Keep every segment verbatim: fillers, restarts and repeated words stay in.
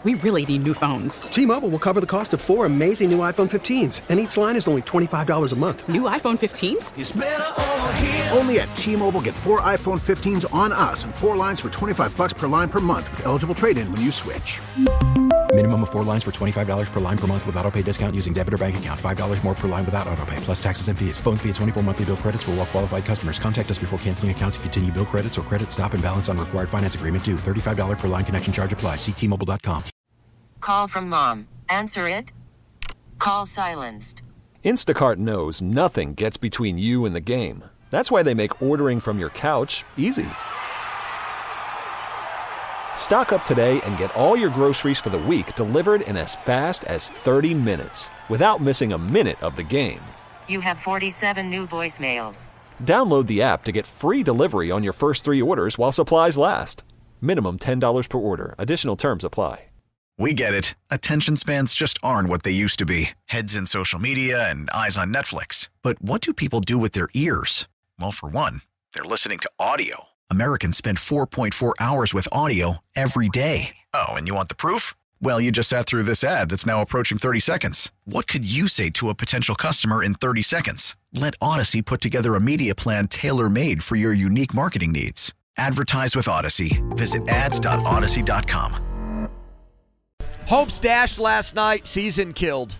We really need new phones. T-Mobile will cover the cost of four amazing new iPhone fifteens, and each line is only twenty-five dollars a month. New iPhone fifteens? It's better over here. Only at T-Mobile, get four iPhone fifteens on us and four lines for twenty-five dollars per line per month with eligible trade-in when you switch. Minimum of four lines for twenty-five dollars per line per month with autopay discount using debit or bank account. five dollars more per line without autopay, plus taxes and fees. Phone fee at twenty-four monthly bill credits for well-qualified customers. Contact us before canceling account to continue bill credits or credit stop and balance on required finance agreement due. thirty-five dollars per line connection charge applies. See T Mobile dot com. Call from mom. Answer it. Call silenced. Instacart knows nothing gets between you and the game. That's why they make ordering from your couch easy. Stock up today and get all your groceries for the week delivered in as fast as thirty minutes without missing a minute of the game. You have forty-seven new voicemails. Download the app to get free delivery on your first three orders while supplies last. Minimum ten dollars per order. Additional terms apply. We get it. Attention spans just aren't what they used to be. Heads in social media and eyes on Netflix. But what do people do with their ears? Well, for one, they're listening to audio. Americans spend four point four hours with audio every day. Oh, and you want the proof? Well, you just sat through this ad that's now approaching thirty seconds. What could you say to a potential customer in thirty seconds? Let Odyssey put together a media plan tailor-made for your unique marketing needs. Advertise with Odyssey. Visit ads dot odyssey dot com. Hopes dashed last night, season killed.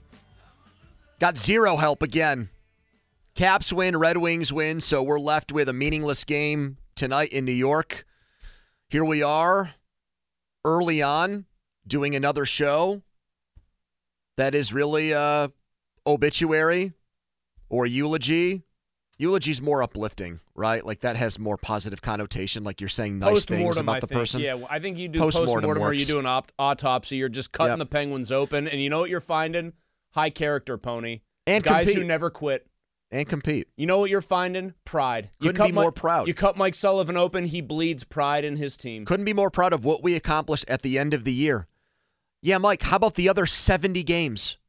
Got zero help again. Caps win, Red Wings win, so we're left with a meaningless game tonight in New York. Here we are, early on, doing another show that is really a obituary or eulogy. Eulogy's more uplifting, right? Like that has more positive connotation, like you're saying nice things about I the think. person. Yeah, I think you do Post-mortem post-mortem or you works. do an op- autopsy. You're just cutting Yep. the Penguins open, and you know what you're finding? High character, Pony. And Guys compete. who never quit. And compete. You know what you're finding? Pride. You Couldn't cut be Mi- more proud. You cut Mike Sullivan open, he bleeds pride in his team. Couldn't be more proud of what we accomplished at the end of the year. Yeah, Mike, how about the other seventy games?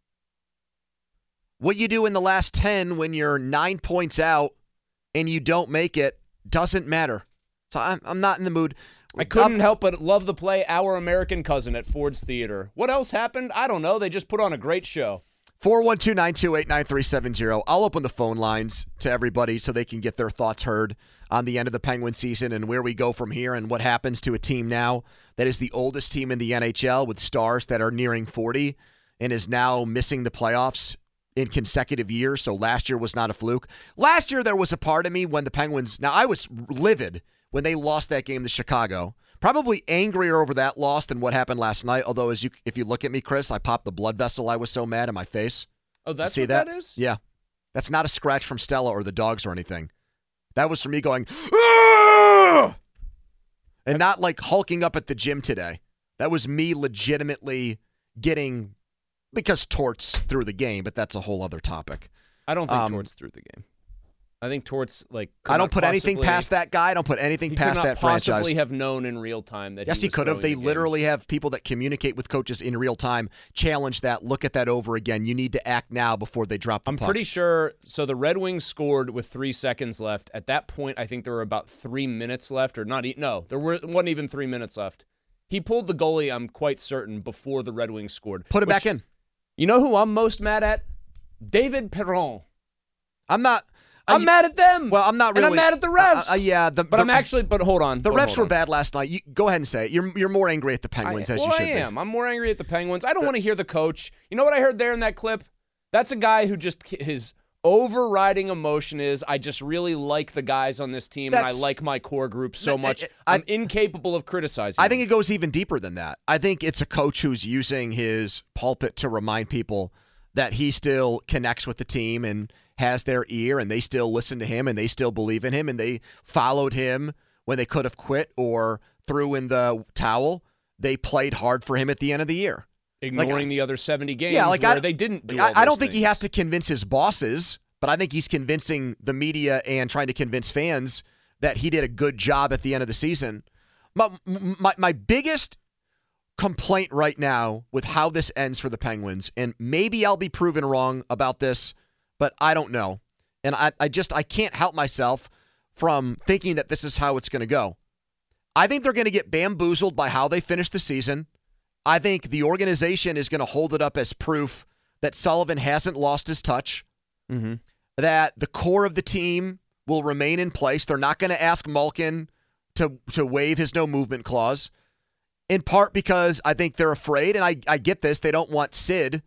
What you do in the last ten when you're nine points out and you don't make it doesn't matter. So I'm, I'm not in the mood. I couldn't help but love the play Our American Cousin at Ford's Theater. What else happened? I don't know. They just put on a great show. four one two, nine two eight, nine three seven zero. I'll open the phone lines to everybody so they can get their thoughts heard on the end of the Penguin season and where we go from here and what happens to a team now that is the oldest team in the N H L with stars that are nearing forty and is now missing the playoffs in consecutive years. So last year was not a fluke. Last year there was a part of me when the Penguins, now I was livid when they lost that game to Chicago. Probably angrier over that loss than what happened last night. Although, as you, if you look at me, Chris, I popped the blood vessel. I was so mad in my face. Oh, that's you see what that? that is? Yeah. That's not a scratch from Stella or the dogs or anything. That was from me going, "Aah!" and not like hulking up at the gym today. That was me legitimately getting, because Torts threw the game, but that's a whole other topic. I don't think Um, Torts threw the game. I think Torts, like, could I don't not put anything possibly- past that guy. I don't put anything he past could not that franchise. possibly have known in real time that Yes, he, he was could have. throwing They the game. literally have people that communicate with coaches in real time. Challenge that. Look at that over again. You need to act now before they drop the I'm puck. pretty sure. So the Red Wings scored with three seconds left. At that point, I think there were about three minutes left, or not. E- no, there were, wasn't even three minutes left. He pulled the goalie, I'm quite certain, before the Red Wings scored. Put him Which- back in. You know who I'm most mad at? David Perron. I'm not. I'm I- mad at them. Well, I'm not really. And I'm mad at the refs. Uh, uh, yeah, the, but the- I'm actually. But hold on. The but refs hold were on. bad last night. You, go ahead and say it. You're you're more angry at the Penguins I, as well, you should I be. am. I'm more angry at the Penguins. I don't want to hear the coach. You know what I heard there in that clip? That's a guy who just his overriding emotion is I just really like the guys on this team and I That's- like my core group so much. I- I'm incapable of criticizing. I think them. it goes even deeper than that. I think it's a coach who's using his pulpit to remind people that he still connects with the team and has their ear, and they still listen to him, and they still believe in him, and they followed him when they could have quit or threw in the towel. They played hard for him at the end of the year. ignoring like, the other seventy games Yeah, like where I, they didn't do I, all I don't those think he things. has to convince his bosses, but I think he's convincing the media and trying to convince fans that he did a good job at the end of the season. My, my, my biggest complaint right now with how this ends for the Penguins, and maybe I'll be proven wrong about this, but I don't know. And I, I just I can't help myself from thinking that this is how it's going to go. I think they're going to get bamboozled by how they finish the season. I think the organization is going to hold it up as proof that Sullivan hasn't lost his touch, mm-hmm. that the core of the team will remain in place. They're not going to ask Malkin to, to waive his no-movement clause, in part because I think they're afraid, and I, I get this, they don't want Sid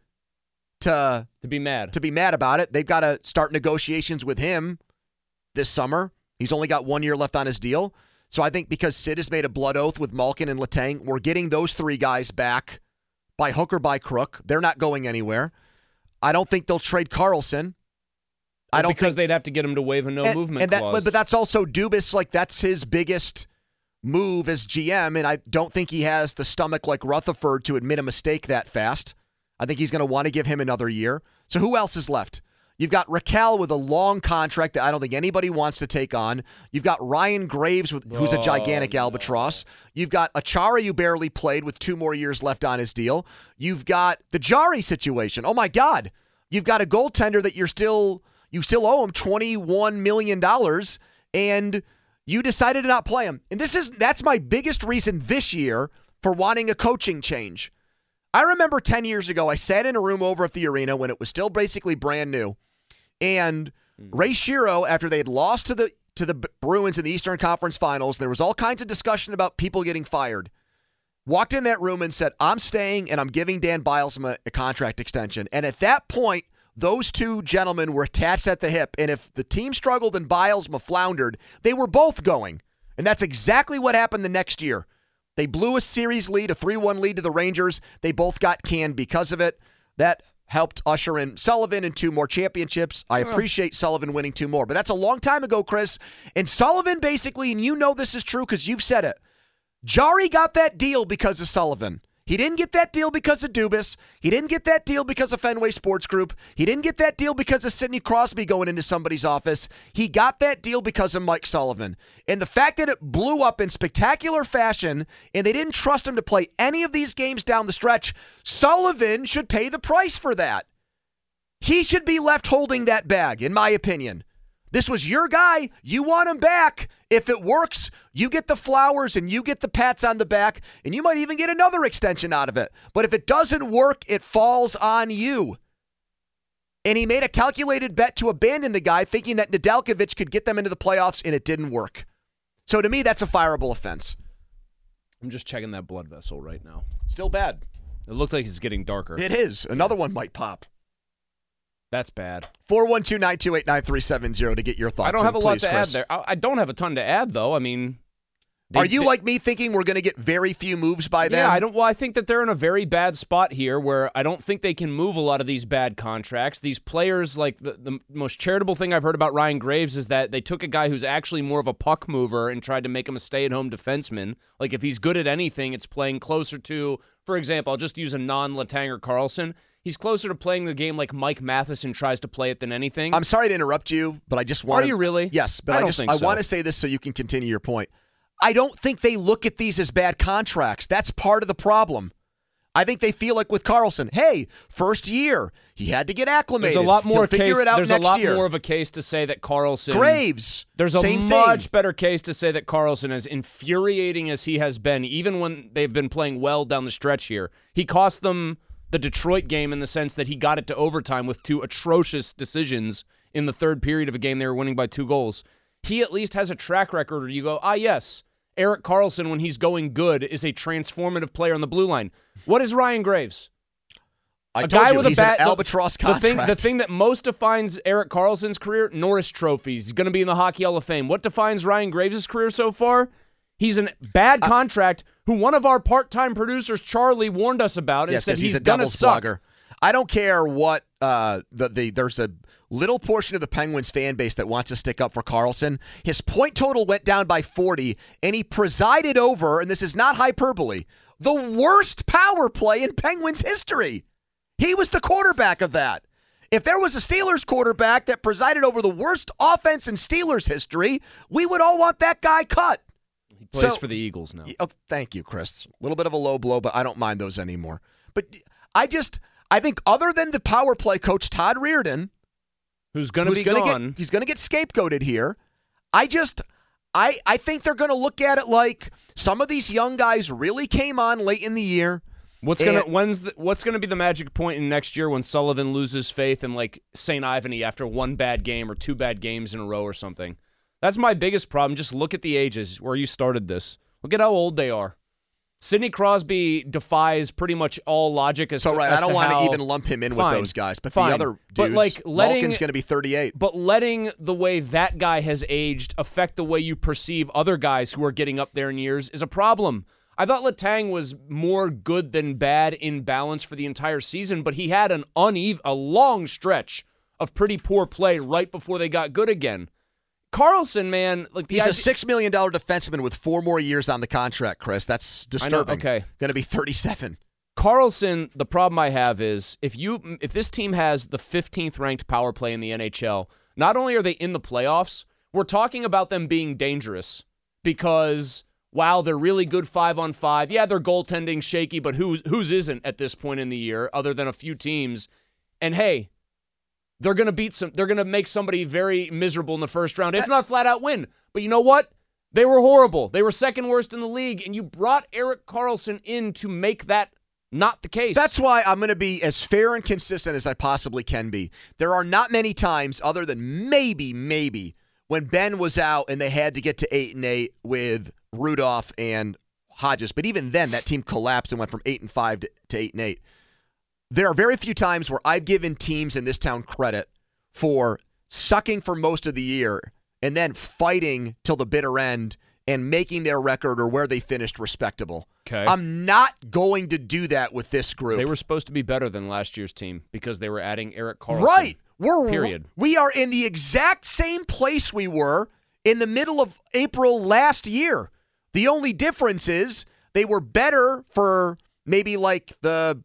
to, to be mad. to be mad about it. They've got to start negotiations with him this summer. He's only got one year left on his deal. So I think because Sid has made a blood oath with Malkin and Letang, we're getting those three guys back by hook or by crook. They're not going anywhere. I don't think they'll trade Carlson. Well, I don't because think, they'd have to get him to waive a no and, movement and that, clause. But that's also Dubas. Like that's his biggest move as G M, and I don't think he has the stomach like Rutherford to admit a mistake that fast. I think he's going to want to give him another year. So who else is left? You've got Raquel with a long contract that I don't think anybody wants to take on. You've got Ryan Graves, with, who's a gigantic oh, albatross. No. You've got Achara, who barely played with two more years left on his deal. You've got the Jari situation. Oh, my God. You've got a goaltender that you're still you still owe him twenty-one million dollars, and you decided to not play him. And this is that's my biggest reason this year for wanting a coaching change. I remember ten years ago, I sat in a room over at the arena when it was still basically brand new. And Ray Shero, after they had lost to the to the Bruins in the Eastern Conference Finals, there was all kinds of discussion about people getting fired, walked in that room and said, I'm staying and I'm giving Dan Bilesma a contract extension. And at that point, those two gentlemen were attached at the hip. And if the team struggled and Bilesma floundered, they were both going. And that's exactly what happened the next year. They blew a series lead, a three one lead to the Rangers. They both got canned because of it. That helped usher in Sullivan and two more championships. I appreciate Sullivan winning two more, but that's a long time ago, Chris. And Sullivan basically, and you know this is true because you've said it, Jari got that deal because of Sullivan. He didn't get that deal because of Dubas. He didn't get that deal because of Fenway Sports Group. He didn't get that deal because of Sidney Crosby going into somebody's office. He got that deal because of Mike Sullivan. And the fact that it blew up in spectacular fashion and they didn't trust him to play any of these games down the stretch, Sullivan should pay the price for that. He should be left holding that bag, in my opinion. This was your guy. You want him back. If it works, you get the flowers and you get the pats on the back, and you might even get another extension out of it. But if it doesn't work, it falls on you. And he made a calculated bet to abandon the guy, thinking that Nedeljkovic could get them into the playoffs, and it didn't work. So to me, that's a fireable offense. I'm just checking that blood vessel right now. Still bad. It looked like it's getting darker. It is. Another one might pop. That's bad. four one two, nine two eight, nine three seven zero to get your thoughts. I don't have in, a lot please, to Chris. add there. I, I don't have a ton to add, though. I mean, they, are you they, like me thinking we're going to get very few moves by then? Yeah, I don't. Well, I think that they're in a very bad spot here, where I don't think they can move a lot of these bad contracts. These players, like the, the most charitable thing I've heard about Ryan Graves is that they took a guy who's actually more of a puck mover and tried to make him a stay-at-home defenseman. Like if he's good at anything, it's playing closer to, for example, I'll just use a non-Letang or Carlson. He's closer to playing the game like Mike Matheson tries to play it than anything. I'm sorry to interrupt you, but I just want Are you really? Yes, but I, I, don't just think I so. want to say this so you can continue your point. I don't think they look at these as bad contracts. That's part of the problem. I think they feel like with Carlson, hey, first year, he had to get acclimated. There's a lot more He'll figure case, it out There's next a lot year. more of a case to say that Carlson Graves. There's a same much thing. better case to say that Carlson, as infuriating as he has been, even when they've been playing well down the stretch here, he cost them the Detroit game in the sense that he got it to overtime with two atrocious decisions in the third period of a game they were winning by two goals. He at least has a track record where you go, ah, yes, Erik Karlsson, when he's going good, is a transformative player on the blue line. What is Ryan Graves? I a told guy you, with he's a bat, an albatross the, contract. the thing, the thing that most defines Erik Karlsson's career, Norris trophies. He's going to be in the Hockey Hall of Fame. What defines Ryan Graves' career so far? He's a bad contract who one of our part-time producers, Charlie, warned us about and yes, said yes, he's, he's a going to doubles suck. blogger. I don't care what uh, the, the there's a little portion of the Penguins fan base that wants to stick up for Karlsson. His point total went down by forty, and he presided over, and this is not hyperbole, the worst power play in Penguins history. He was the quarterback of that. If there was a Steelers quarterback that presided over the worst offense in Steelers history, we would all want that guy cut. He plays So- for the Eagles now. Oh, thank you, Chris. A little bit of a low blow, but I don't mind those anymore. But I just, I think other than the power play coach, Todd Reardon, Who's going to be gonna gone. Get, he's going to get scapegoated here. I just, I, I think they're going to look at it like some of these young guys really came on late in the year. What's gonna when's the, what's gonna be the magic point in next year when Sullivan loses faith in like Saint Ivany after one bad game or two bad games in a row or something? That's my biggest problem. Just look at the ages where you started this. Look at how old they are. Sidney Crosby defies pretty much all logic as so to, right. as I don't to want how, to even lump him in fine, with those guys, but fine. the other dudes, but like letting, Malkin's going to be thirty-eight. But letting the way that guy has aged affect the way you perceive other guys who are getting up there in years is a problem. I thought Letang was more good than bad in balance for the entire season, but he had an uneven, a long stretch of pretty poor play right before they got good again. Carlson, man, like the he's idea- a six million dollar defenseman with four more years on the contract. Chris, that's disturbing. I know, okay, going to be thirty-seven. Carlson. The problem I have is if you if this team has the fifteenth ranked power play in the N H L, not only are they in the playoffs, we're talking about them being dangerous because wow, they're really good five on five. Yeah, their goaltending's shaky, but who's whose isn't at this point in the year, other than a few teams. And hey, they're gonna beat some. They're gonna make somebody very miserable in the first round, if not flat out win. But you know what? They were horrible. They were second worst in the league, and you brought Erik Karlsson in to make that not the case. That's why I'm going to be as fair and consistent as I possibly can be. There are not many times, other than maybe, maybe, when Ben was out and they had to get to eight and eight with Rudolph and Hodges. But even then, that team collapsed and went from eight and five to, to eight and eight. There are very few times where I've given teams in this town credit for sucking for most of the year and then fighting till the bitter end and making their record or where they finished respectable. Okay. I'm not going to do that with this group. They were supposed to be better than last year's team because they were adding Erik Karlsson. Right. We're period. We are in the exact same place we were in the middle of April last year. The only difference is they were better for maybe like the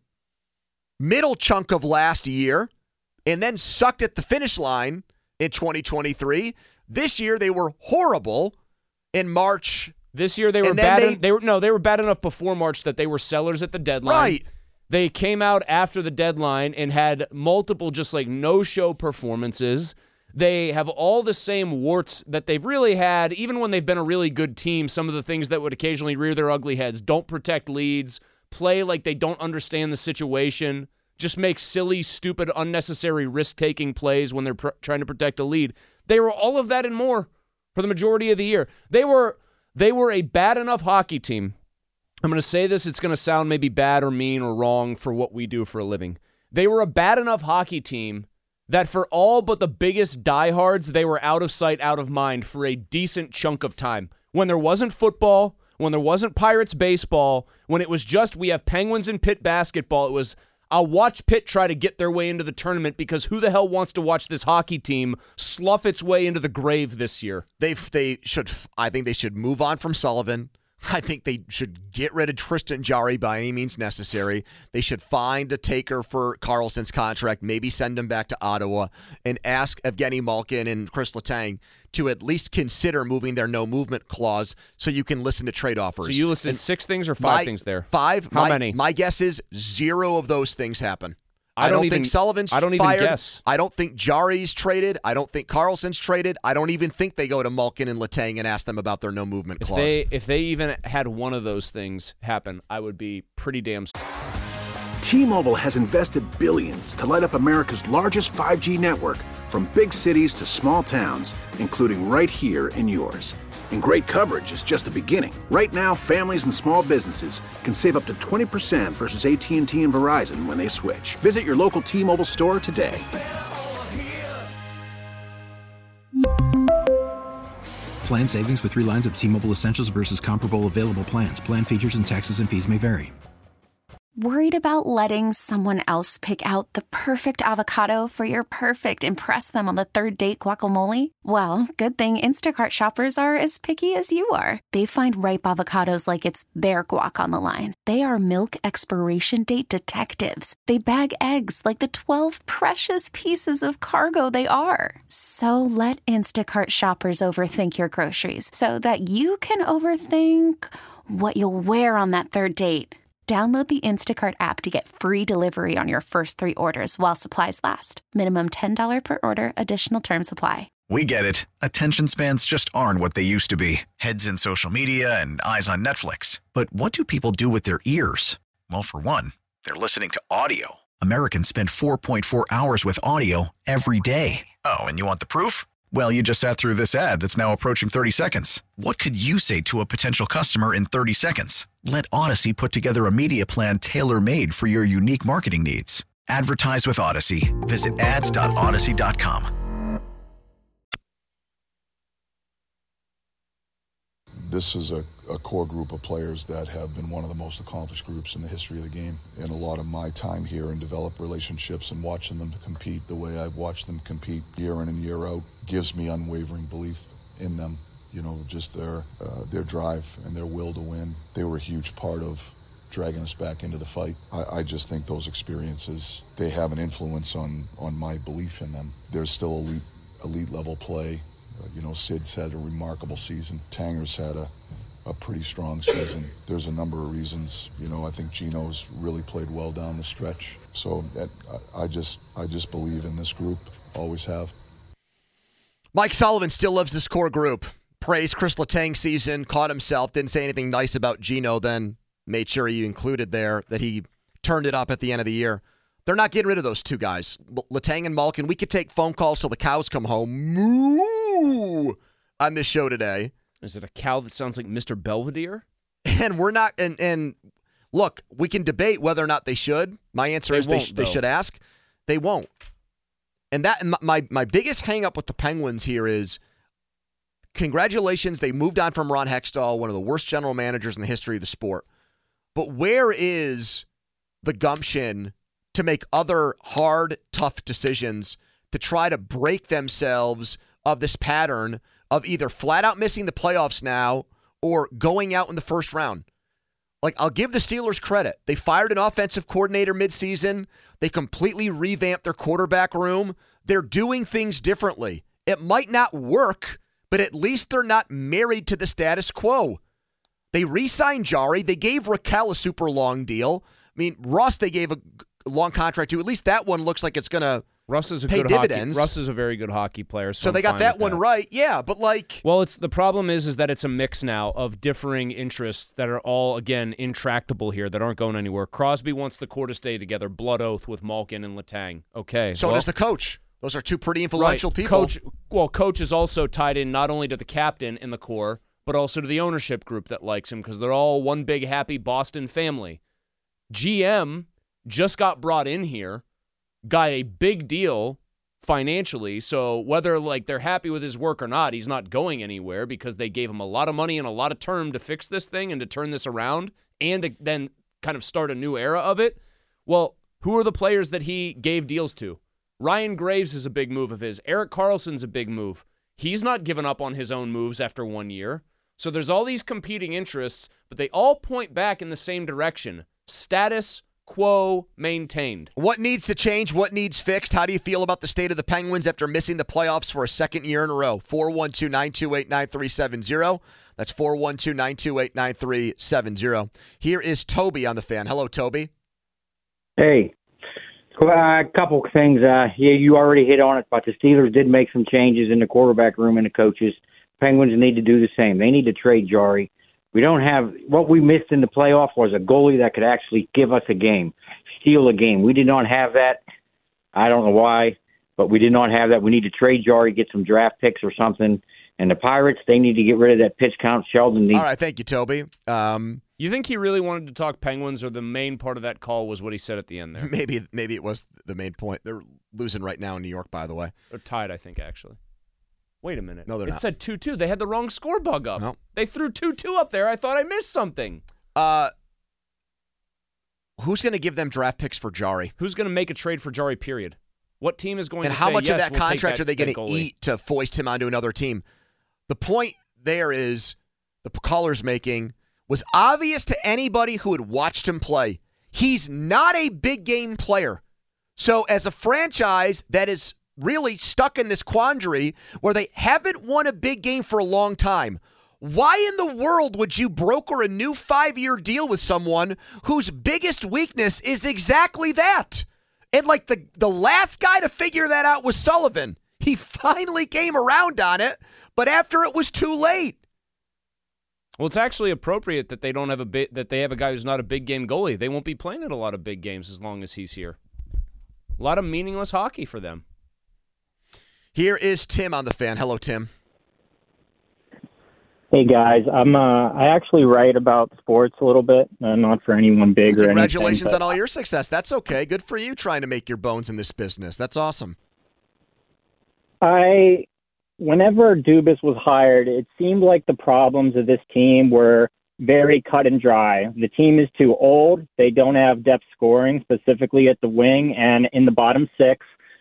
middle chunk of last year and then sucked at the finish line in twenty twenty-three. This year they were horrible in March. This year they were bad. They, en- they were no, they were bad enough before March that they were sellers at the deadline. Right. They came out after the deadline and had multiple just like no-show performances. They have all the same warts that they've really had, even when they've been a really good team. Some of the things that would occasionally rear their ugly heads: don't protect leads, play like they don't understand the situation, just make silly, stupid, unnecessary risk-taking plays when they're pr- trying to protect a lead. They were all of that and more for the majority of the year. They were they were a bad enough hockey team. I'm going to say this, it's going to sound maybe bad or mean or wrong for what we do for a living. They were a bad enough hockey team that for all but the biggest diehards, they were out of sight, out of mind for a decent chunk of time. When there wasn't football, when there wasn't Pirates baseball, when it was just we have Penguins and Pitt basketball, it was I'll watch Pitt try to get their way into the tournament because who the hell wants to watch this hockey team slough its way into the grave this year? They they should. I think they should move on from Sullivan. I think they should get rid of Tristan Jarry by any means necessary. They should find a taker for Karlsson's contract, maybe send him back to Ottawa, and ask Evgeny Malkin and Chris Letang to at least consider moving their no-movement clause so you can listen to trade offers. So you listed and six things or five my, things there? Five. How my, many? My guess is zero of those things happen. I I don't don't, even- think Sullivan's I don't even fired. guess. I don't think Jarry's traded. I don't think Karlsson's traded. I don't even think they go to Malkin and Letang and ask them about their no-movement If clause. they if they even had one of those things happen, I would be pretty damn. T-Mobile has invested billions to light up America's largest five G network, from big cities to small towns, including right here in yours. And great coverage is just the beginning. Right now, families and small businesses can save up to twenty percent versus A T and T and Verizon when they switch. Visit your local T-Mobile store today. Plan savings with three lines of T-Mobile Essentials versus comparable available plans. Plan features and taxes and fees may vary. Worried about letting someone else pick out the perfect avocado for your perfect impress them on the third date guacamole? Well, good thing Instacart shoppers are as picky as you are. They find ripe avocados like it's their guac on the line. They are milk expiration date detectives. They bag eggs like the twelve precious pieces of cargo they are. So let Instacart shoppers overthink your groceries so that you can overthink what you'll wear on that third date. Download the Instacart app to get free delivery on your first three orders while supplies last. Minimum ten dollars per order. Additional terms apply. We get it. Attention spans just aren't what they used to be. Heads in social media and eyes on Netflix. But what do people do with their ears? Well, for one, they're listening to audio. Americans spend four point four hours with audio every day. Oh, and you want the proof? Well, you just sat through this ad that's now approaching thirty seconds. What could you say to a potential customer in thirty seconds? Let Odyssey put together a media plan tailor-made for your unique marketing needs. Advertise with Odyssey. Visit ads dot odyssey dot com. This is a, a core group of players that have been one of the most accomplished groups in the history of the game. And a lot of my time here and develop relationships and watching them compete the way I've watched them compete year in and year out gives me unwavering belief in them. You know, just their uh, their drive and their will to win. They were a huge part of dragging us back into the fight. I, I just think those experiences, they have an influence on, on my belief in them. There's still elite, elite level play. Uh, you know, Sid's had a remarkable season. Tanger's had a, a pretty strong season. There's a number of reasons. You know, I think Gino's really played well down the stretch. So that, I, I just I just believe in this group. Always have. Mike Sullivan still loves this core group. Praised Chris Letang's season, caught himself, didn't say anything nice about Gino, then made sure he included there that he turned it up at the end of the year. They're not getting rid of those two guys. Letang and Malkin, we could take phone calls till the cows come home. Moo! On this show today. Is it a cow that sounds like Mister Belvedere? And we're not, and, and look, we can debate whether or not they should. My answer They is they, won't, sh- they though. should ask. They won't. And that my, my biggest hang up with the Penguins here is congratulations, they moved on from Ron Hextall, one of the worst general managers in the history of the sport. But where is the gumption to make other hard, tough decisions to try to break themselves of this pattern of either flat out missing the playoffs now or going out in the first round? Like, I'll give the Steelers credit. They fired an offensive coordinator midseason. They completely revamped their quarterback room. They're doing things differently. It might not work, but at least they're not married to the status quo. They re-signed Jari. They gave Raquel a super long deal. I mean, Russ, they gave a long contract to. At least that one looks like it's going to Russ is a pay good dividends. Hockey. Russ is a very good hockey player. So, so they I'm got fine that with one that. right. Yeah, but like, well, it's the problem is is that it's a mix now of differing interests that are all again intractable here that aren't going anywhere. Crosby wants the core to stay together. Blood oath with Malkin and Letang. Okay, so well, does the coach. Those are two pretty influential right. people. Coach, well, coach is also tied in not only to the captain in the core, but also to the ownership group that likes him because they're all one big happy Boston family. G M just got brought in here, got a big deal financially, so whether like they're happy with his work or not, he's not going anywhere because they gave him a lot of money and a lot of term to fix this thing and to turn this around and to then kind of start a new era of it. Well, who are the players that he gave deals to? Ryan Graves is a big move of his. Erik Karlsson's a big move. He's not given up on his own moves after one year. So there's all these competing interests, but they all point back in the same direction. Status quo maintained. What needs to change? What needs fixed? How do you feel about the state of the Penguins after missing the playoffs for a second year in a row? four one two, nine two eight, nine three seven zero. That's four one two, nine two eight, nine three seven zero. Here is Toby on the Fan. Hello, Toby. Hey. Uh, a couple of things. Uh, yeah, you already hit on it, but the Steelers did make some changes in the quarterback room and the coaches. Penguins need to do the same. They need to trade Jari. We don't have – what we missed in the playoff was a goalie that could actually give us a game, steal a game. We did not have that. I don't know why, but we did not have that. We need to trade Jari, get some draft picks or something. And the Pirates, they need to get rid of that pitch count. Sheldon needs – All right, thank you, Toby. Um, you think he really wanted to talk Penguins, or the main part of that call was what he said at the end there? Maybe maybe it was the main point. They're losing right now in New York, by the way. They're tied, I think, actually. Wait a minute. No, they're it not. It said two two. They had the wrong score bug up. No. They threw two two up there. I thought I missed something. Uh, who's going to give them draft picks for Jari? Who's going to make a trade for Jari, period? What team is going and to how say, much yes, of that we'll contract that, are they going that to eat to foist him onto another team? The point there is the caller's making was obvious to anybody who had watched him play. He's not a big game player. So as a franchise that is really stuck in this quandary where they haven't won a big game for a long time, why in the world would you broker a new five-year deal with someone whose biggest weakness is exactly that? And like the, the last guy to figure that out was Sullivan. He finally came around on it, but after it was too late. Well, it's actually appropriate that they don't have a bit that they have a guy who's not a big game goalie. They won't be playing at a lot of big games as long as he's here. A lot of meaningless hockey for them. Here is Tim on the Fan. Hello, Tim. Hey guys, I'm uh, I actually write about sports a little bit, uh, not for anyone big or anything. Congratulations but on all your success. That's okay. Good for you trying to make your bones in this business. That's awesome. I, whenever Dubas was hired, it seemed like the problems of this team were very cut and dry. The team is too old. They don't have depth scoring, specifically at the wing and in the bottom six.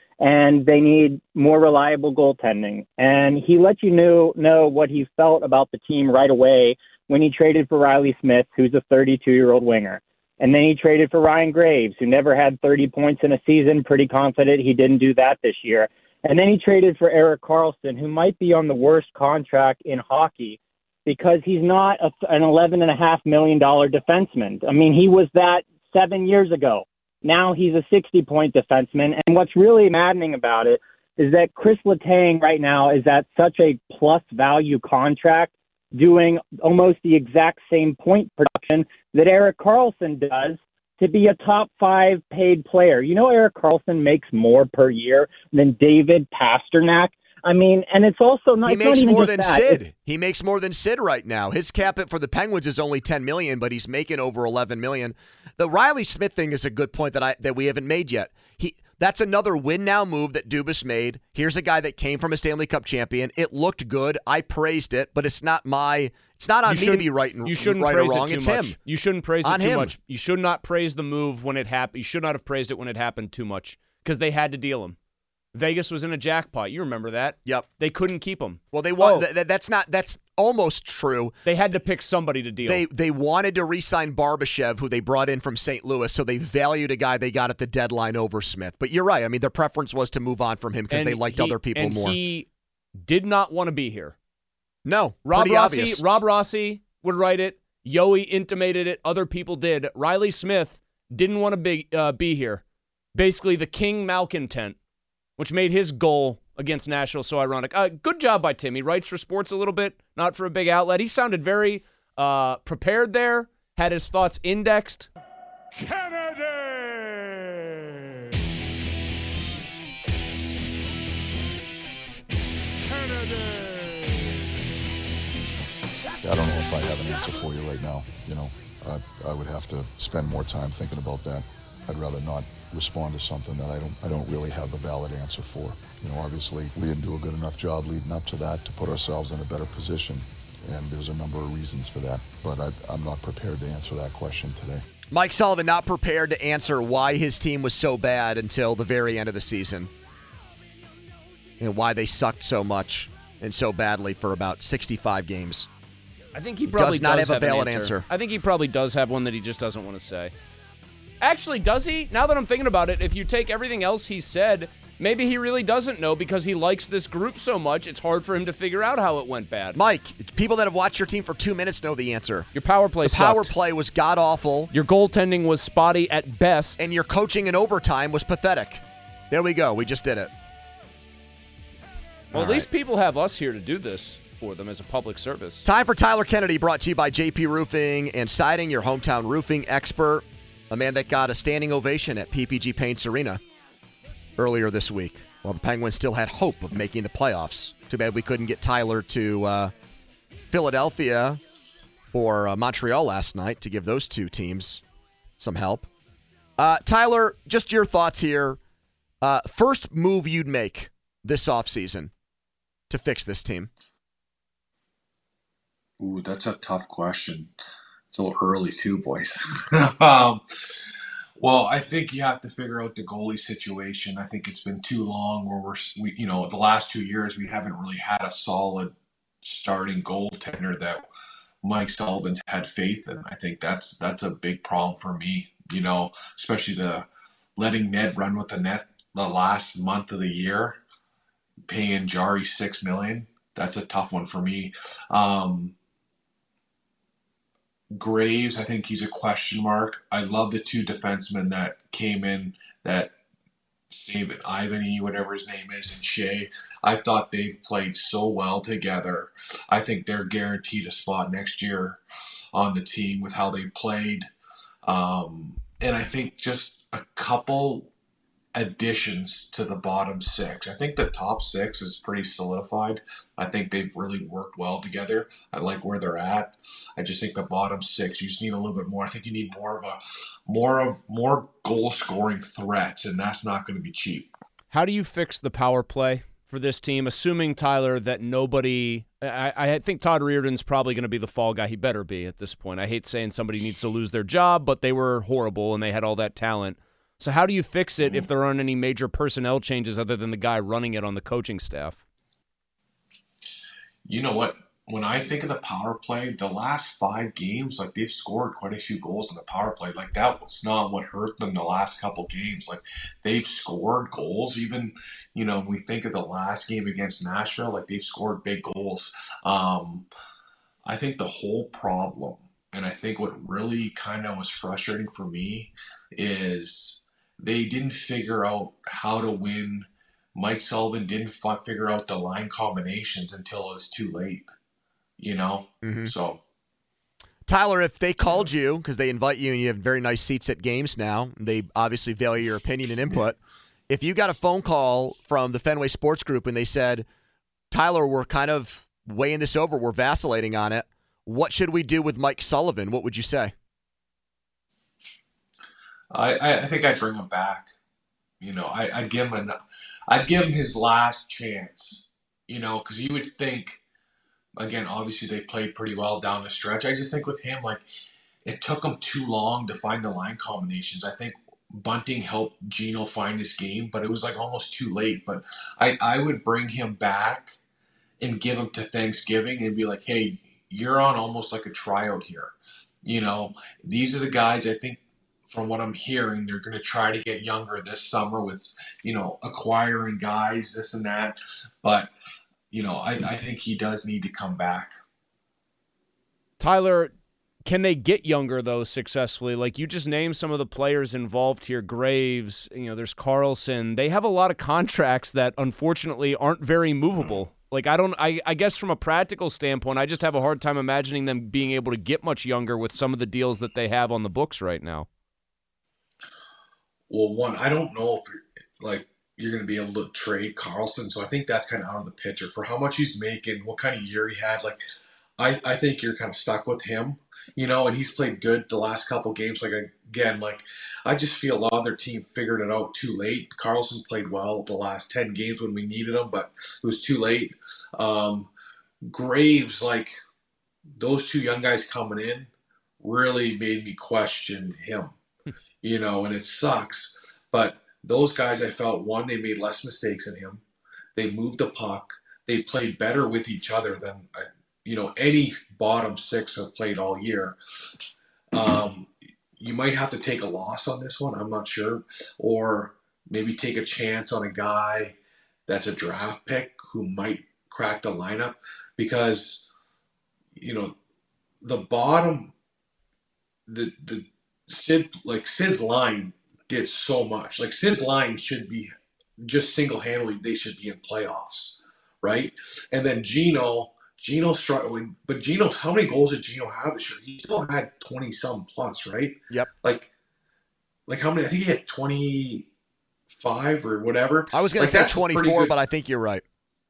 And they need more reliable goaltending. And he let you know, know what he felt about the team right away when he traded for Riley Smith, who's a thirty-two-year-old winger. And then he traded for Ryan Graves, who never had thirty points in a season, pretty confident he didn't do that this year. And then he traded for Erik Karlsson, who might be on the worst contract in hockey because he's not a, an eleven point five million dollars defenseman. I mean, he was that seven years ago. Now he's a sixty-point defenseman, and what's really maddening about it is that Chris Letang right now is at such a plus-value contract doing almost the exact same point production that Erik Karlsson does to be a top five paid player. You know Erik Karlsson makes more per year than David Pastrnak? I mean, and it's also not. He makes not more than that. Sid. It's, he makes more than Sid right now. His cap hit for the Penguins is only ten million dollars, but he's making over eleven million dollars. The Riley Smith thing is a good point that I that we haven't made yet. He that's another win now move that Dubas made. Here's a guy that came from a Stanley Cup champion. It looked good. I praised it, but it's not my. It's not on me to be right and you shouldn't right praise or wrong. It too it's much. him. You shouldn't praise on it too him. much. You should not praise the move when it happened. You should not have praised it when it happened too much because they had to deal him. Vegas was in a jackpot. You remember that? Yep. They couldn't keep him. Well, they want. Oh. Th- th- that's not. That's almost true. They had to pick somebody to deal. They they wanted to re-sign Barbashev, who they brought in from Saint Louis, so they valued a guy they got at the deadline over Smith. But you're right. I mean, their preference was to move on from him because And they liked he- other people and more. He did not want to be here. No, Rob pretty Rossi. obvious. Rob Rossi would write it. Yoey intimated it. Other people did. Riley Smith didn't want to be uh, be here. Basically, the king malcontent, which made his goal against Nashville so ironic. Uh, good job by Tim. He writes for sports a little bit, not for a big outlet. He sounded very uh, prepared there, had his thoughts indexed. Kennedy! Kennedy! I don't know if I have an answer for you right now. You know, I, I would have to spend more time thinking about that. I'd rather not respond to something that I don't I don't really have a valid answer for. You know, obviously we didn't do a good enough job leading up to that to put ourselves in a better position, and there's a number of reasons for that. But I, I'm not prepared to answer that question today. Mike Sullivan not prepared to answer why his team was so bad until the very end of the season, and why they sucked so much and so badly for about sixty-five games. I think he probably does not does have a an valid answer. answer. I think he probably does have one that he just doesn't want to say. Actually, does he? Now that I'm thinking about it, if you take everything else he said, maybe he really doesn't know because he likes this group so much, it's hard for him to figure out how it went bad. Mike, people that have watched your team for two minutes know the answer. Your power play The power sucked. play was god-awful. Your goaltending was spotty at best. And your coaching in overtime was pathetic. There we go. We just did it. Well, All at least people have us here to do this for them as a public service. Time for Tyler Kennedy, brought to you by J P Roofing and Siding, your hometown roofing expert. A man that got a standing ovation at P P G Paints Arena earlier this week, while the Penguins still had hope of making the playoffs. Too bad we couldn't get Tyler to uh, Philadelphia or uh, Montreal last night to give those two teams some help. Uh, Tyler, just your thoughts here. Uh, first move you'd make this offseason to fix this team? Ooh, that's a tough question. It's a little early too, boys. um, well, I think you have to figure out the goalie situation. I think it's been too long where we're, we, you know, the last two years we haven't really had a solid starting goaltender that Mike Sullivan's had faith in. I think that's that's a big problem for me. You know, especially the letting Ned run with the net the last month of the year, paying Jari six million. That's a tough one for me. Um, Graves, I think he's a question mark. I love the two defensemen that came in that Saban, Ivany, whatever his name is, and Shea. I thought they've played so well together. I think they're guaranteed a spot next year on the team with how they played. Um, and I think just a couple additions to the bottom six. I think the top six is pretty solidified. I think they've really worked well together. I like where they're at. I just think the bottom six, you just need a little bit more. I think you need more of a more of more goal scoring threats, and that's not going to be cheap. How do you fix the power play for this team, assuming, Tyler, that nobody I, I think Todd Reardon's probably going to be the fall guy. He better be at this point. I hate saying somebody needs to lose their job, but they were horrible and they had all that talent. So how do you fix it if there aren't any major personnel changes other than the guy running it on the coaching staff? You know what? When I think of the power play, the last five games, like they've scored quite a few goals in the power play. Like that was not what hurt them the last couple games. Like they've scored goals. Even, you know, when we think of the last game against Nashville, like they've scored big goals. Um, I think the whole problem, and I think what really kind of was frustrating for me, is they didn't figure out how to win. Mike Sullivan didn't f- figure out the line combinations until it was too late, you know? Mm-hmm. So, Tyler, if they called you, because they invite you and you have very nice seats at games now, they obviously value your opinion and input. If you got a phone call from the Fenway Sports Group and they said, Tyler, we're kind of weighing this over, we're vacillating on it, what should we do with Mike Sullivan? What would you say? I, I think I'd bring him back. You know, I, I'd give him an, I'd give him his last chance. You know, because you would think, again, obviously they played pretty well down the stretch. I just think with him, like, it took him too long to find the line combinations. I think Bunting helped Gino find his game, but it was like almost too late. But I, I would bring him back and give him to Thanksgiving and be like, hey, you're on almost like a tryout here. You know, these are the guys I think, from what I'm hearing, they're going to try to get younger this summer with, you know, acquiring guys, this and that. But, you know, I, I think he does need to come back. Tyler, can they get younger, though, successfully? Like, you just named some of the players involved here. Graves, you know, there's Carlson. They have a lot of contracts that, unfortunately, aren't very movable. Like, I don't, I, I guess from a practical standpoint, I just have a hard time imagining them being able to get much younger with some of the deals that they have on the books right now. Well, one, I don't know if you're, like you're going to be able to trade Carlson, so I think that's kind of out of the picture for how much he's making, what kind of year he had. Like, I, I think you're kind of stuck with him, you know, and he's played good the last couple games. Like again, like I just feel a lot of their team figured it out too late. Carlson played well the last ten games when we needed him, but it was too late. Um, Graves, like those two young guys coming in, really made me question him. You know, and it sucks. But those guys, I felt, one, they made less mistakes than him. They moved the puck. They played better with each other than, you know, any bottom six have played all year. Um, you might have to take a loss on this one. I'm not sure. Or maybe take a chance on a guy that's a draft pick who might crack the lineup. Because, you know, the bottom, the the Sid, like Sid's line did so much. Like Sid's line should be just single-handedly, they should be in playoffs, right? And then Gino, Gino struggling, but Gino's, how many goals did Gino have this year? He still had twenty-some plus, right? Yep. Like, like how many? I think he had twenty-five or whatever. I was going to like, say twenty-four, but I think you're right.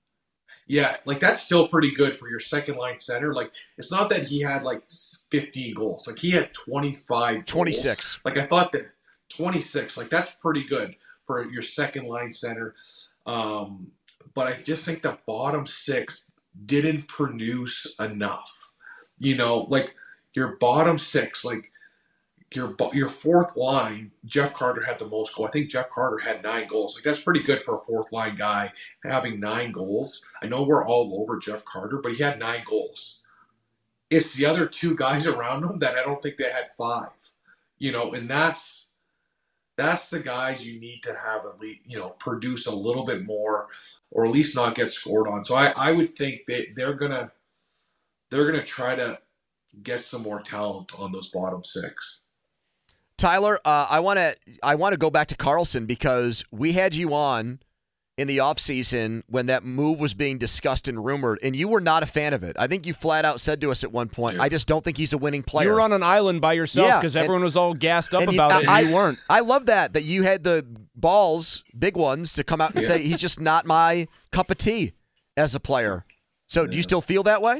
Yeah, like that's still pretty good for your second line center. Like it's not that he had like fifteen goals. Like he had twenty-five twenty-six. Goals. Like I thought that twenty-six, like that's pretty good for your second line center. Um, but I just think the bottom six didn't produce enough. You know, like your bottom six, like your your fourth line, Jeff Carter had the most goals. I think Jeff Carter had nine goals. Like that's pretty good for a fourth line guy having nine goals. I know we're all over Jeff Carter, but he had nine goals. It's the other two guys around him that I don't think they had five. You know, and that's that's the guys you need to have at least, you know, produce a little bit more, or at least not get scored on. So I, I would think they they're gonna they're gonna try to get some more talent on those bottom six. Tyler, uh, I want to I want to go back to Karlsson because we had you on in the offseason when that move was being discussed and rumored, and you were not a fan of it. I think you flat out said to us at one point, I just don't think he's a winning player. You were on an island by yourself because yeah, everyone was all gassed up and about you, it, and I, you weren't. I love that, that you had the balls, big ones, to come out and Yeah. say he's just not my cup of tea as a player. So Yeah. do you still feel that way?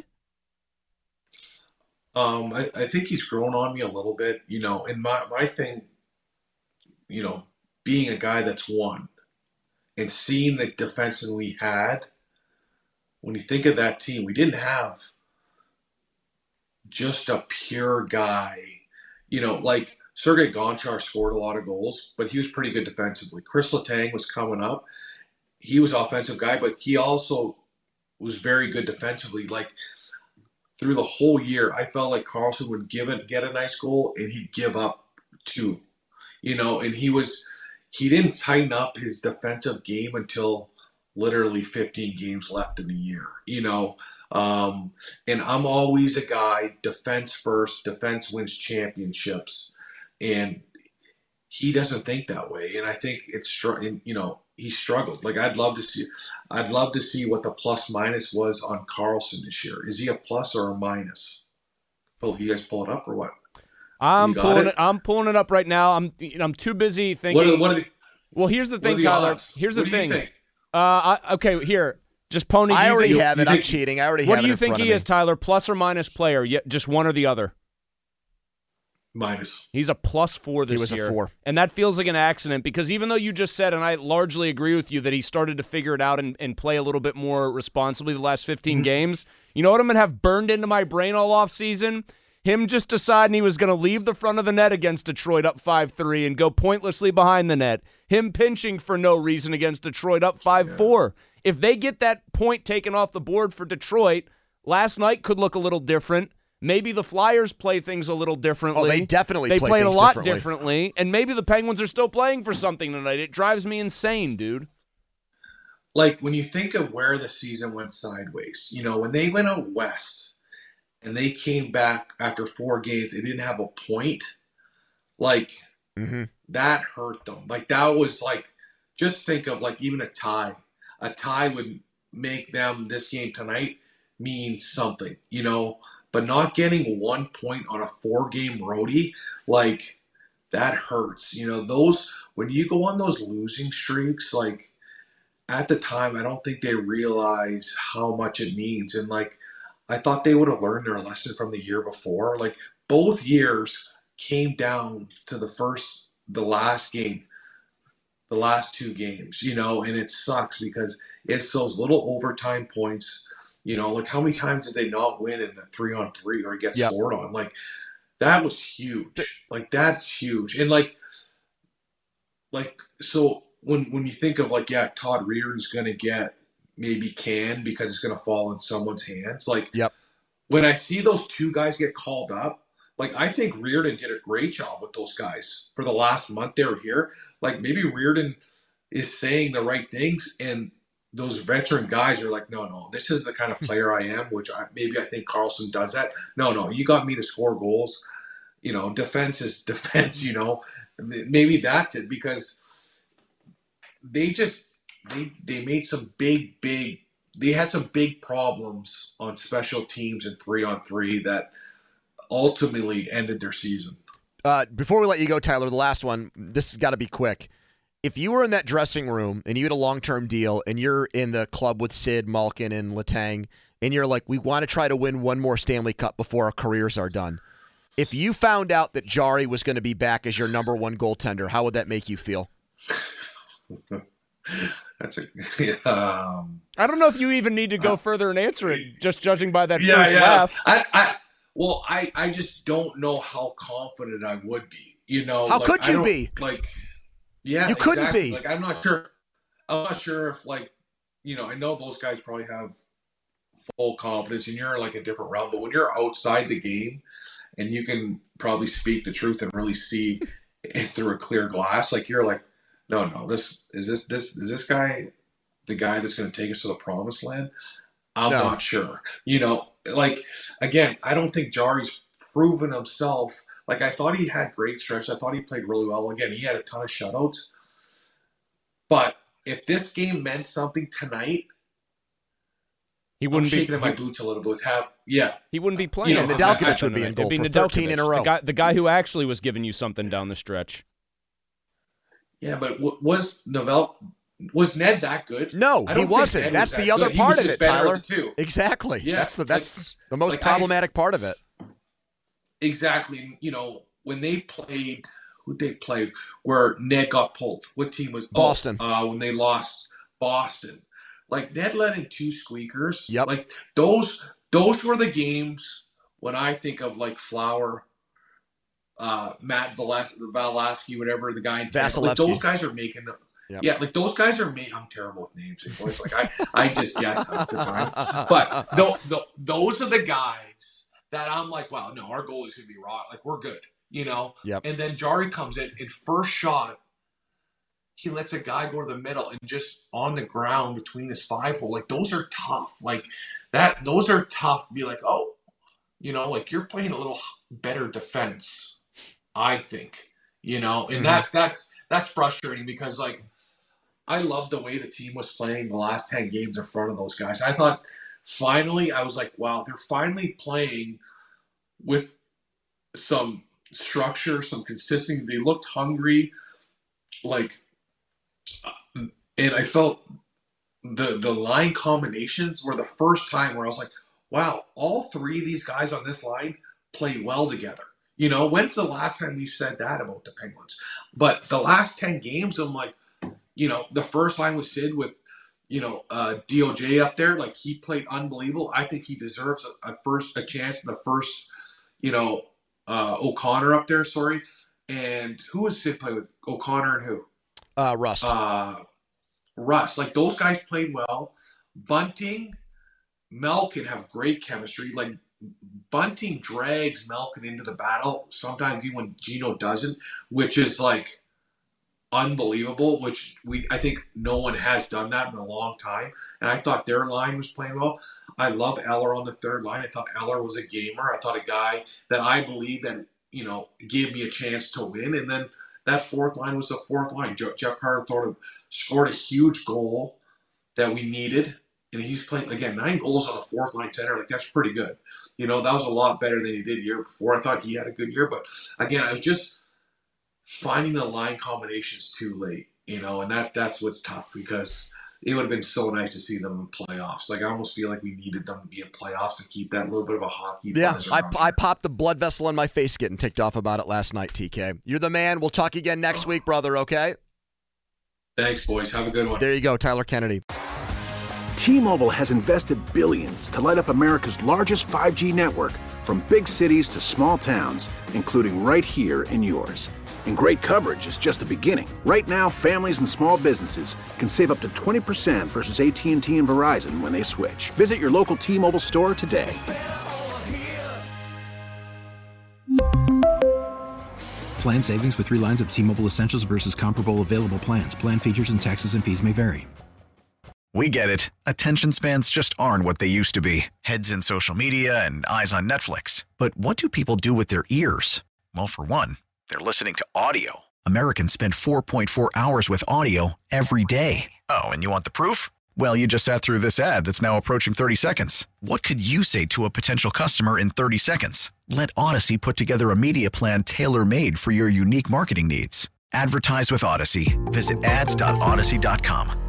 Um, I, I think he's grown on me a little bit, you know, and my, my thing, you know, being a guy that's won and seeing the defenseman we had, when you think of that team, we didn't have just a pure guy, you know, like Sergei Gonchar scored a lot of goals, but he was pretty good defensively. Chris Letang was coming up. He was an offensive guy, but he also was very good defensively. Like, through the whole year, I felt like Karlsson would give it, get a nice goal, and he'd give up two, you know, and he was, he didn't tighten up his defensive game until literally fifteen games left in the year, you know, um, and I'm always a guy, defense first, defense wins championships, and he doesn't think that way, and I think it's, you know, he struggled. Like, I'd love to see, I'd love to see what the plus minus was on Karlsson this year. Is he a plus or a minus? Phil, you guys pull it up or what? I'm You got pulling it? it? I'm pulling it up right now. I'm you know, I'm too busy thinking. What are, what are the, well, here's the what thing, are the Tyler. odds? Here's What the do you thing. think? Uh, I, okay, here, just pony. I you already think- have it. you I'm think- cheating. I already What have do it you in think front he of me. is, Tyler? Plus or minus player? Yeah, just one or the other. Minus. He's a plus four this was a year. four. And that feels like an accident because even though you just said, and I largely agree with you, that he started to figure it out and, and play a little bit more responsibly the last fifteen games, you know what I'm going to have burned into my brain all off season? Him just deciding he was going to leave the front of the net against Detroit up five three and go pointlessly behind the net. Him pinching for no reason against Detroit up five four. If they get that point taken off the board for Detroit, last night could look a little different. Maybe the Flyers play things a little differently. Oh, they definitely they play played things a lot differently. differently, and maybe the Penguins are still playing for something tonight. It drives me insane, dude. Like, when you think of where the season went sideways, you know, when they went out west and they came back after four games, they didn't have a point, like, Mm-hmm. that hurt them. Like, that was like, just think of, like, even a tie. A tie would make them, this game tonight, mean something, you know? But not getting one point on a four-game roadie, like, that hurts. You know, those, when you go on those losing streaks, like, at the time, I don't think they realize how much it means. And, like, I thought they would have learned their lesson from the year before. Like, both years came down to the first, the last game, the last two games, you know, and it sucks because it's those little overtime points. You know, like, how many times did they not win in a three on three or get Yep. scored on? Like, that was huge. Like, that's huge. And, like, like so when when you think of, like, yeah, Todd Reardon's going to get maybe can because it's going to fall in someone's hands. Like, Yep. when I see those two guys get called up, like, I think Reardon did a great job with those guys for the last month they were here. Like, maybe Reardon is saying the right things, and those veteran guys are like, no, no, this is the kind of player I am, which I, maybe I think Karlsson does that. No, no, you got me to score goals. You know, defense is defense, you know. Maybe that's it because they just, they, they made some big, big, they had some big problems on special teams and three on three that ultimately ended their season. Uh, before we let you go, Tyler, the last one, this has got to be quick. If you were in that dressing room and you had a long-term deal and you're in the club with Sid, Malkin, and Letang, and you're like, we want to try to win one more Stanley Cup before our careers are done. If you found out that Jari was going to be back as your number one goaltender, how would that make you feel? That's a um, I don't know if you even need to go further and answer it, just judging by that yeah, first yeah. laugh. I, I, well, I, I just don't know how confident I would be. You know, How like, could I you don't- be? Like, yeah, You couldn't exactly. be. Like, I'm not sure. I'm not sure if, like, you know, I know those guys probably have full confidence, and you're in, like, a different realm. But when you're outside the game, and you can probably speak the truth and really see it through a clear glass, like, you're like, no, no, this is this this is this guy the guy that's going to take us to the promised land? I'm No. not sure. You know, like, again, I don't think Jari's proven himself Like, I thought he had great stretch. I thought he played really well. Again, he had a ton of shutouts. But if this game meant something tonight, he wouldn't I'm be shaking in my boots a little bit. Have, yeah. He wouldn't be playing. Yeah, Nedeljkovic would be in goal be for thirteen in a row. The guy, the guy who actually was giving you something down the stretch. Yeah, but w- was Novell, was Ned that good? No, I he don't think wasn't. Ned That's was the that other good. part He of was it, just better Tyler. of the two. Exactly. Yeah, that's the that's like, the most like problematic I, part of it. Exactly. You know, when they played, who'd they play? Where Ned got pulled. What team was Boston? Oh, uh, when they lost Boston. Like, Ned let in two squeakers. Yep. Like, those those were the games when I think of, like, Flower, uh, Matt Velas- Valaski, whatever, the guy in Tampa. Like, those guys are making Yep. Yeah, like, those guys are making – I'm terrible with names, boys. Like, I, I just guess at the time. But the, the, those are the guys that I'm like, wow, no, our goal is going to be raw. Like, we're good, you know? Yep. And then Jari comes in, and first shot, he lets a guy go to the middle and just on the ground between his five hole. Like, those are tough. Like, that, those are tough to be like, oh, you know, like, you're playing a little better defense, I think, you know? And mm-hmm. that that's that's frustrating because, like, I love the way the team was playing the last ten games in front of those guys. I thought finally, I was like, wow, they're finally playing with some structure, some consistency. They looked hungry, like, and I felt the the line combinations were the first time where I was like, wow, all three of these guys on this line play well together. You know, when's the last time we said that about the Penguins? But the last ten games, I'm like, you know, the first line was Sid with, you know, uh, D O J up there. Like, he played unbelievable. I think he deserves a, a first a chance in the first, you know, uh, O'Connor up there, sorry. And who was Sid play with? O'Connor and who? Uh, Rust. Uh, Rust. Like, those guys played well. Bunting, Malkin have great chemistry. Like, Bunting drags Malkin into the battle, sometimes even when Gino doesn't, which is, like, unbelievable, which we I think no one has done that in a long time. And I thought their line was playing well. I love Eller on the third line. I thought Eller was a gamer. I thought a guy that I believe that, you know, gave me a chance to win. And then that fourth line was the fourth line. Jeff Carter sort of scored a huge goal that we needed. And he's playing, again, nine goals on a fourth line center. Like, that's pretty good. You know, that was a lot better than he did the year before. I thought he had a good year. But, again, I was just finding the line combinations too late, you know, and that that's what's tough because it would have been so nice to see them in playoffs. Like, I almost feel like we needed them to be in playoffs to keep that little bit of a hockey Yeah, buzz I, around. I popped the blood vessel in my face getting ticked off about it last night, T K. You're the man. We'll talk again next week, brother, okay? Thanks, boys. Have a good one. There you go, Tyler Kennedy. T-Mobile has invested billions to light up America's largest five G network, from big cities to small towns, including right here in yours. And great coverage is just the beginning. Right now, families and small businesses can save up to twenty percent versus A T and T and Verizon when they switch. Visit your local T-Mobile store today. Plan savings with three lines of T-Mobile Essentials versus comparable available plans. Plan features and taxes and fees may vary. We get it. Attention spans just aren't what they used to be. Heads in social media and eyes on Netflix. But what do people do with their ears? Well, for one, they're listening to audio. Americans spend four point four hours with audio every day. Oh, and you want the proof? Well, you just sat through this ad that's now approaching thirty seconds. What could you say to a potential customer in thirty seconds? Let Odyssey put together a media plan tailor-made for your unique marketing needs. Advertise with Odyssey. Visit ads dot odyssey dot com.